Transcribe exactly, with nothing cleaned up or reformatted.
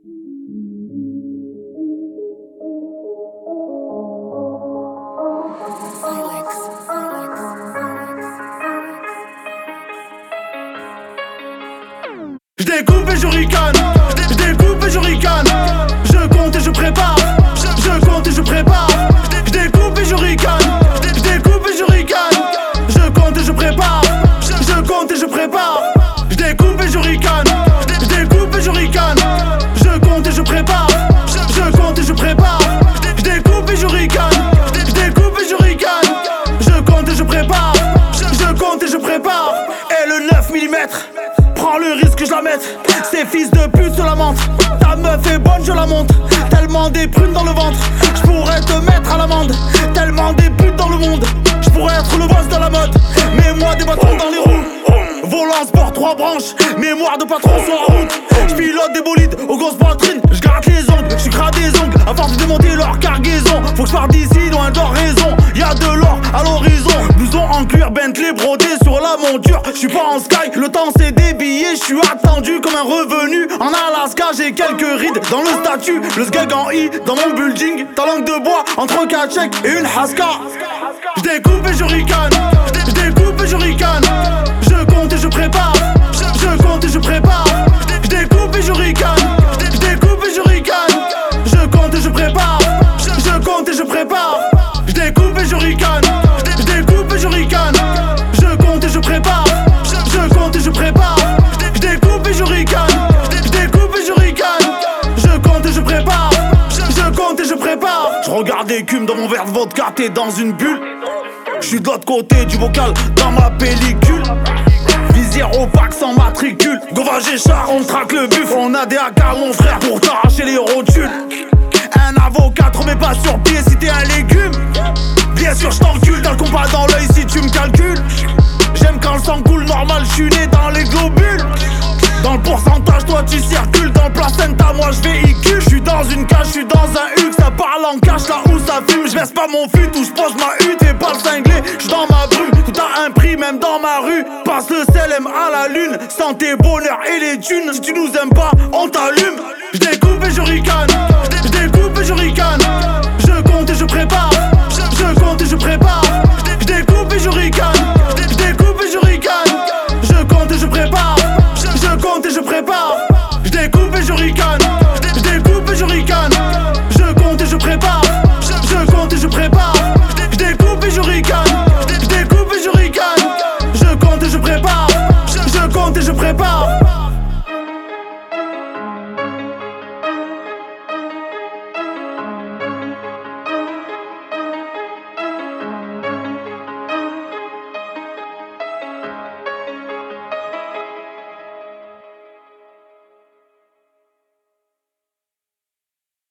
J'découpe et je ricane, j'découpe et je ricane. Je compte et je prépare, je compte et je prépare. J'découpe et je ricane, j'découpe et je ricane. Je compte et je prépare, je compte et je prépare. J'découpe et je ricane, j'découpe et je ricane. Je compte et je prépare, je compte et je prépare. J'découpe et je ricane, j'découpe et je ricane. Je compte et je prépare, je compte et je prépare. Et le neuf millimètres, prends le risque que je la mette. Ces fils de pute se lamentent. Ta meuf est bonne, je la montre. Tellement des prunes dans le ventre, je pourrais te mettre à l'amende. Tellement des putes dans le monde, je pourrais être le boss de la mode. Mets-moi des bâtons dans les roues. Volant sport trois branches, mémoire de patron sur la route. Je pilote des bolides aux grosses poitrines, je gratte les ongles, je crade des ongles. À force de démonter leur cargaison, faut que je parte d'ici loin d'horaison. Y'a de l'or à l'horizon, blouson en cuir, Bentley brodé sur la monture. Je suis pas en sky, le temps c'est des billets. Je suis attendu comme un revenu. En Alaska j'ai quelques rides dans le statut. Le sgeg en I dans mon building. Ta langue de bois entre quatre chèques et une haska. J'découpe et je ricane, j'découpe et je ricane. Je compte et je prépare, je compte et je prépare. J'découpe et je ricane, j'découpe et je ricane. Je compte et je prépare, je compte et je prépare. J'découpe et je ricane, j'découpe et je ricane. Je compte et je prépare, je compte et je prépare. J'découpe et je ricane, j'découpe et je ricane. Je compte et je prépare, je compte et je prépare. Je regarde l'écume dans mon verre de vodka, t'es dans une bulle. J'suis de l'autre côté du bocal, dans ma pellicule. Visière opaque sans matricule. Gauvage et char, on traque le buff. On a des A K mon frère pour t'arracher les rotules. Un avocat, te remets pas sur pied si t'es un légume. Bien sûr j't'encule, t'as le compas dans l'œil si tu me calcules. J'aime quand le sang coule, normal j'suis né dans les globules. Dans le pourcentage, toi tu circules. Dans le placenta, moi je véhicule. J'suis dans une cage, j'suis dans un huc. Ça parle en cache, là où ça fume. J'baisse pas mon fut, où j'pose ma hutte. T'es pas le cinglé, j'suis dans ma brume. Tout a un prix, même dans ma rue. Passe le C L M à la lune. Santé, bonheur et les thunes. Si tu nous aimes pas, on t'allume. J'découpe et je ricane, j'découpe et je ricane. Je compte et je prépare, je compte et je prépare. J'découpe et je ricane, j'découpe et je ricane. Je compte et je prépare, je compte et je prépare. J'découpe et je ricane, j'découpe et je ricane. Je compte et je prépare,